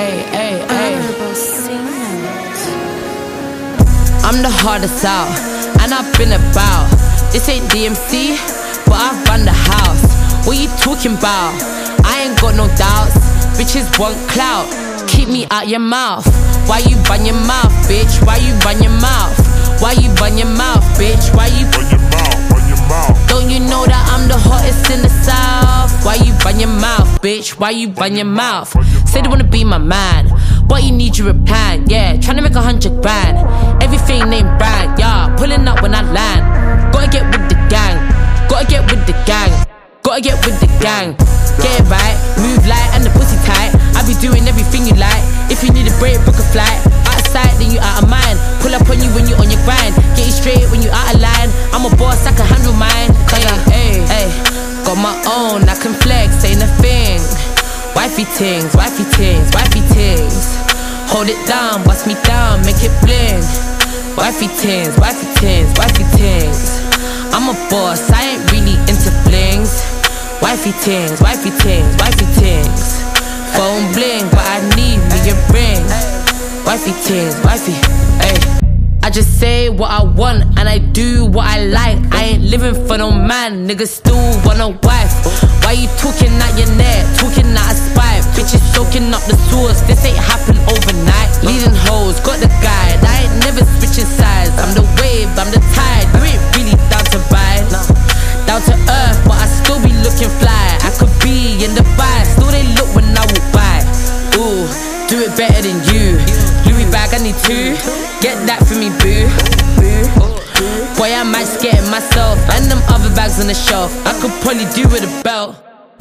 I'm the hardest out, and I've been about. This ain't DMC, but I've run the house. What you talking about? I ain't got no doubts. Bitches want clout, keep me out your mouth. Why you run your mouth, bitch? Why you run your mouth? Why you run your mouth, bitch? Why you run your mouth? Run your mouth. Don't you know that I'm the hottest in the south? Why you run your mouth, bitch? Why you run your mouth? Said you wanna be my man, but you need your replan. Yeah, tryna make 100 grand. Everything named brand, yeah. Pulling up when I land. Gotta get with the gang. Gotta get with the gang. Gotta get with the gang. Get it right, move light and the pussy tight. I be doing everything you like. If you need a break, book a flight. Outside, then you out of mind. Pull up on you when you on your grind. Get you straight when you out of line. I'm a boss, I can handle mine. Ay, got my own, I can flex, ain't a thing. Wifey things, wifey things, wifey things. Hold it down, bust me down, make it bling. Wifey things, wifey things, wifey things. I'm a boss, I ain't really into blings. Wifey things, wifey things, wifey things. Phone bling, but I need me a ring. Wifey things, wifey, ayy. I just say what I want and I do what I like. I ain't living for no man, niggas still want a wife. Why you talking out your neck, talking out of spite? Bitches soaking up the sauce, this ain't happen overnight. Leading hoes, got the guide, I ain't never switching sides. I'm the wave, I'm the tide, you ain't really down to ride. Down to earth, but I still be looking fly. I could be in the vibe, still they look when I walk by. Ooh, do it better than you. Louis bag, I need two. Get that for me, boo. Boy, I might skate it myself. And them other bags on the shelf, I could probably do with a belt.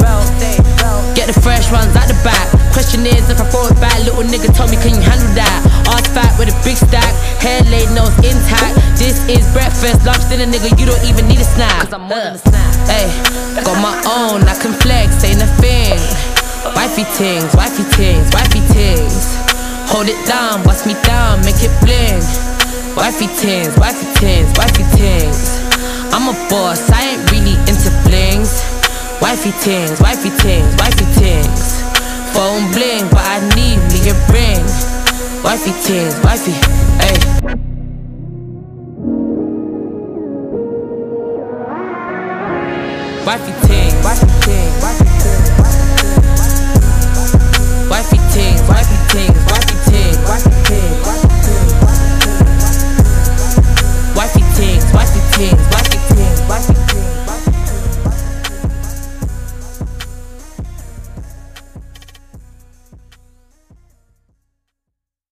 Get the fresh ones out the back. Question is if I throw it back. Little nigga told me, can you handle that? Ass fat with a big stack, hair laid, nose intact. This is breakfast, lunch, dinner, nigga, you don't even need a snack. Cause I'm more than a snack. Ay, got my own, I can flex, ain't a thing. Wifey things, wifey things, wifey things. Hold it down, bust me down, make it bling. Wifey things, wifey things, wifey things. I'm a boss, I ain't really into blings. Wifey things, wifey things, wifey things. Phone bling, but I need me a ring. Wifey things, wifey, ayy. Wifey